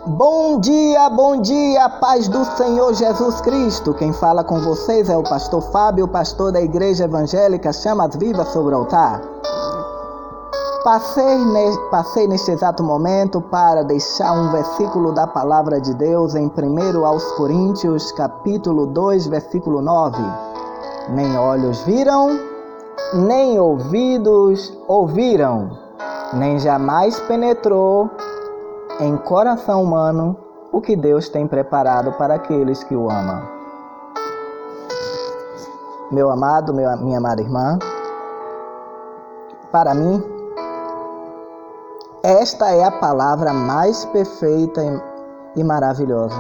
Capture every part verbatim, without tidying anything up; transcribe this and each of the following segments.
Bom dia, bom dia, paz do Senhor Jesus Cristo. Quem fala com vocês é o pastor Fábio, pastor da Igreja Evangélica Chamas Vivas sobre o Altar. Passei, ne, passei neste exato momento para deixar um versículo da palavra de Deus em primeiro aos Coríntios, capítulo dois, versículo nove. Nem olhos viram, nem ouvidos ouviram, nem jamais penetrou em coração humano o que Deus tem preparado para aqueles que o amam. Meu amado, meu, minha amada irmã, para mim, esta é a palavra mais perfeita e maravilhosa.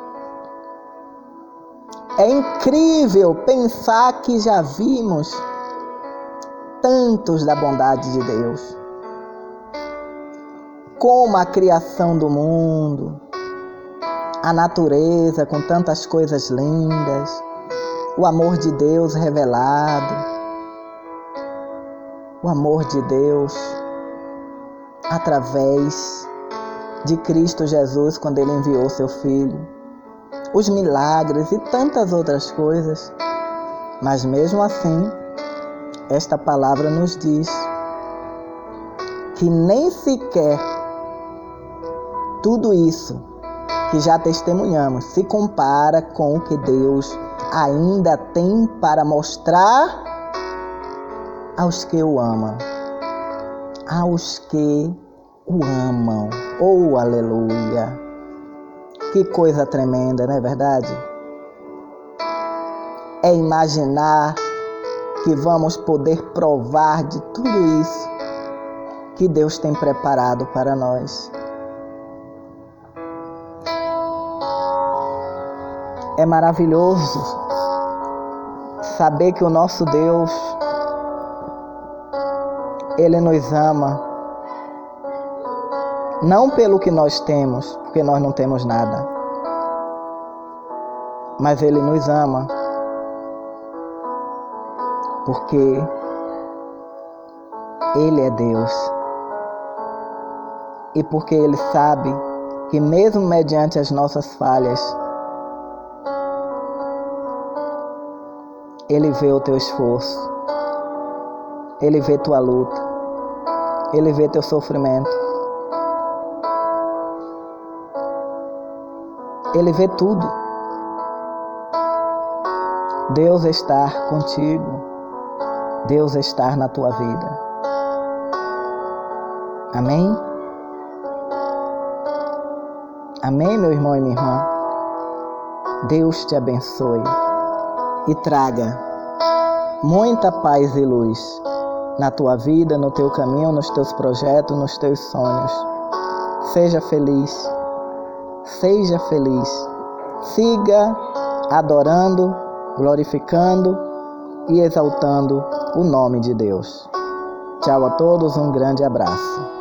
É incrível pensar que já vimos tantos da bondade de Deus, como a criação do mundo, a natureza com tantas coisas lindas, o amor de Deus revelado, o amor de Deus através de Cristo Jesus, quando Ele enviou seu Filho, os milagres e tantas outras coisas. Mas mesmo assim, esta palavra nos diz que nem sequer tudo isso que já testemunhamos se compara com o que Deus ainda tem para mostrar aos que o amam. Aos que o amam. Oh, aleluia! Que coisa tremenda, não é verdade? É imaginar que vamos poder provar de tudo isso que Deus tem preparado para nós. É maravilhoso saber que o nosso Deus, Ele nos ama, não pelo que nós temos, porque nós não temos nada, mas Ele nos ama porque Ele é Deus e porque Ele sabe que mesmo mediante as nossas falhas, Ele vê o teu esforço, Ele vê tua luta, Ele vê teu sofrimento, Ele vê tudo. Deus está contigo, Deus está na tua vida. Amém? Amém, meu irmão e minha irmã? Deus te abençoe e traga muita paz e luz na tua vida, no teu caminho, nos teus projetos, nos teus sonhos. Seja feliz, seja feliz. Siga adorando, glorificando e exaltando o nome de Deus. Tchau a todos, um grande abraço.